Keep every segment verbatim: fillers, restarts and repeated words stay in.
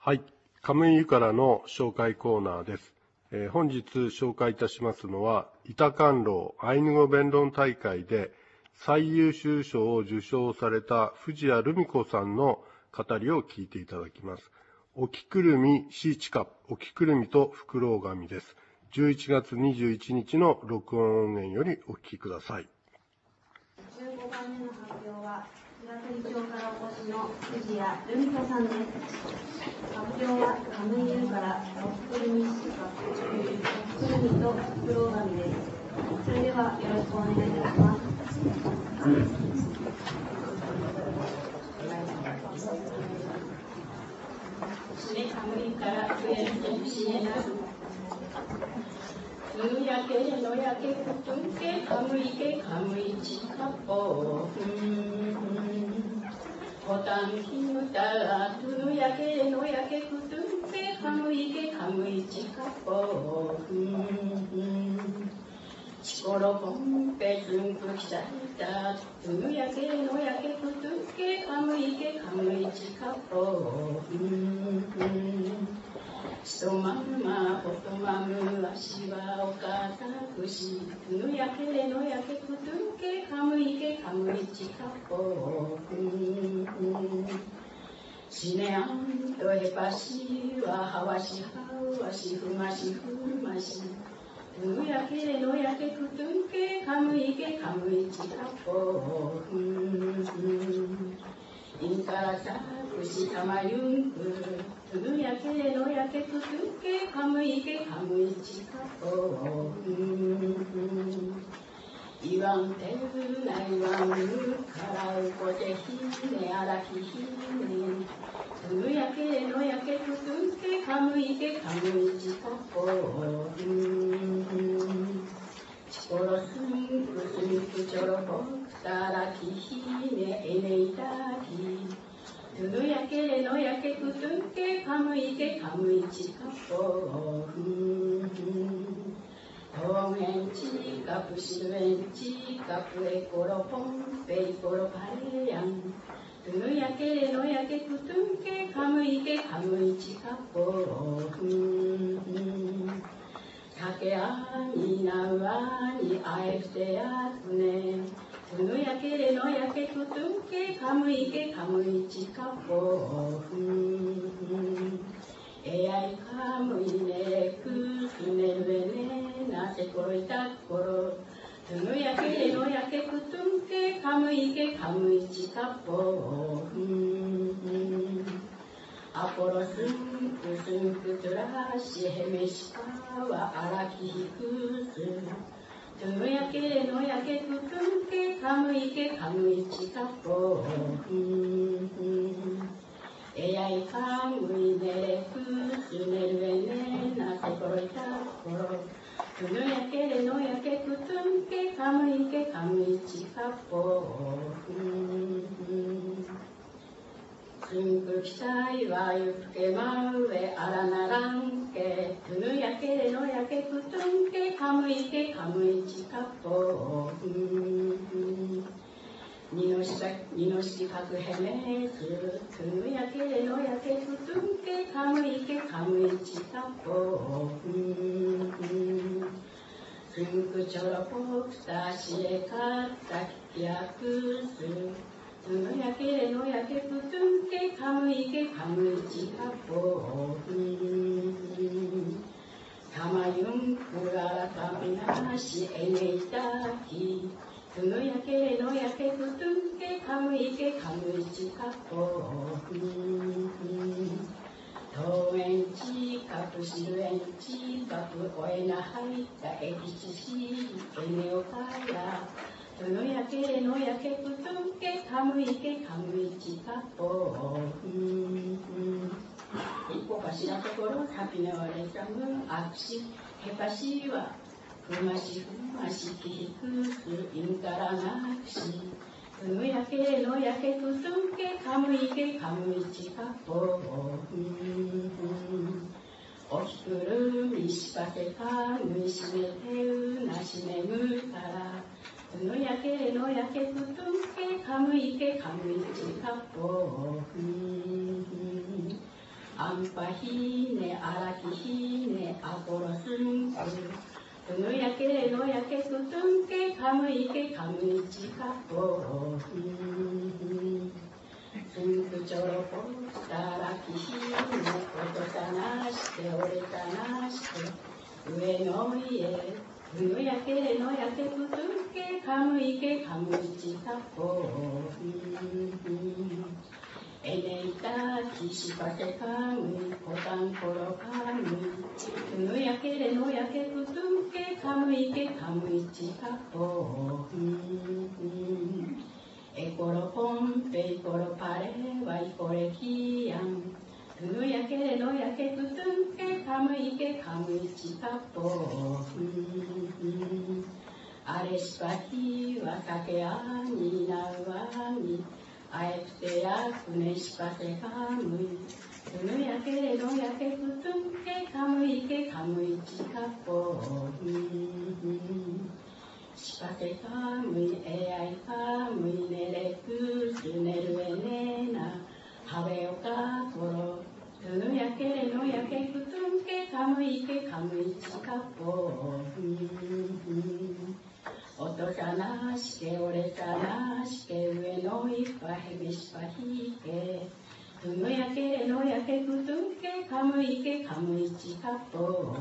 はい、カムイユからの紹介コーナーです。えー、本日紹介いたしますのは、板観楼アイヌ語弁論大会で最優秀賞を受賞された藤谷留美子さんの語りを聞いていただきます。おきくるみシーチカ、おきくるみとフクロウガミです。じゅういちがつにじゅういちにちの録音音源よりお聞きください。 じゅうごばんめの発表は、平取町からお越しの藤谷留美子さんです。発表はカムイユからおきくるみシカ、おきくるみとフクロウガミです。それではよろしくお願いいたします。 カムイから増えるとしえなぬやけのやけくとんけカムイけカムイチカポホタンキムタラトゥヌヤケのやけくとんけカムイけカムイチカポチコロポンペツンクキサイタトゥヌヤケのやけくとんけカムイけカムイチカポソマムマホトマムアシワオカタクシトゥヌヤケのやけくとんけカムイけカムイチカポシネアントヘパシワハワシハワシフマシフマシトゥヌヤケのやけくとんけカムイけカムイチカポインカラタクシタマユンクトゥヌヤケのやけくとんけカムイけカムイチカポイワンテルナイワンムカラウコテヒネアラヒヒネトゥヌヤケのやけくとんけカムイけカムイチカポチコロスンクスンクチョロコクタラキヒネエネイタキトゥヌヤケのやけくとんけカムイけカムイチカポトンエンチカプシルエンチカプエコロポンペイコロパレヤントゥヌヤケのやけくとんけカムイけカムイチカポタケアニナウアニアエフテアトゥネトゥヌヤケのやけくとんけカムイけカムイチカポエアイカムイネクスネルエネナセコロイタコロトゥヌヤケのやけくとんけカムイけカムイチカポアポロスンクスンクトラシヘメシカワアラキヒクストゥヌヤケのやけくとんけカムイけカムイチカポエヤイカムイネレクスネルエネナセコロイタコロトゥヌヤケのやけくとんけカムイけカムイチカポスンクキサイワユプケマウエアラナランケトゥヌヤケのやけくとんけカムイけカムイチカポニノシカニノシカクヘメストゥヌヤケのやけくとんけカムイけカムイチカポスンクチョロポクタシエカタキヤクストゥヌヤケのやけくとんけカムイけカムイチカポタマユンクアラカミナシエネイタキトゥヌヤケのやけくとんけカムイけカムイチカポトウエンチカプシルエンチカプオエナハイタエキチシエネオカヤトゥヌヤケのやけくとんけカムイけカムイチカポ一歩頭ところハピネワレタムアクシヘパシワフマシフマシキヒクスインカラナクシトゥヌヤケのやけくとんけカムイけカムイチカポおきくるみしかけかぬしめてうなしめむからトゥヌヤケのやけくとんけカムイけカムイチカポ 안파히네 아라키히네 아고로스ンのやけのやけくつんけかむいけかむいちかこつんくちょろこしたらきひねことさなしておれたなして上の家のやけのやけくつんけかむいけかむいちかこえねいたきしぱせかむいこたんころかむいぬやけれのやけくつんけかむいけかむいちかこえころぽんぺいころぱれはいこれきやんぬやけれのやけくつんけかむいけかむいちかこあれしぱひはかけあになうわにあえてやくねしかせかむいつぬやけれのやけくつんけかむいけかむいちかこしかせかむいえあいかむいねれくすねるえねなはべおかころつぬやけれのやけくつんけかむいけかむいちかこおとさなしけおれさなしけ上のいっぱへびしぱひけつぬやけれのやけくつんけかむいけかむいちかこ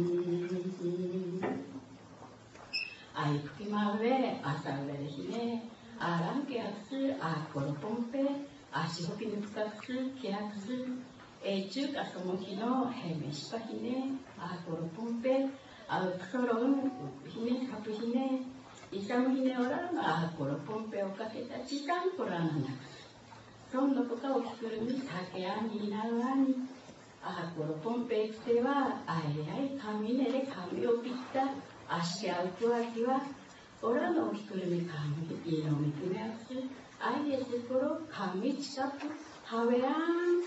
あいふきまうえあさうえれひねあらんけやくすあころぽんぺあしほきぬつかくすきやくすえちゅうかそもきのへびしぱひねあころぽんぺあうくそろんうくひねかくひねいさむひねおらんがあころぽんぺをかけたちたんこらななくそんのこかをきくるみたけあになうあにあころぽんぺくてはあいあいかみねでかみをぴったあしあうくわきはおらのきくるみかみいのみくめあすあいえすころかみちかくはべあん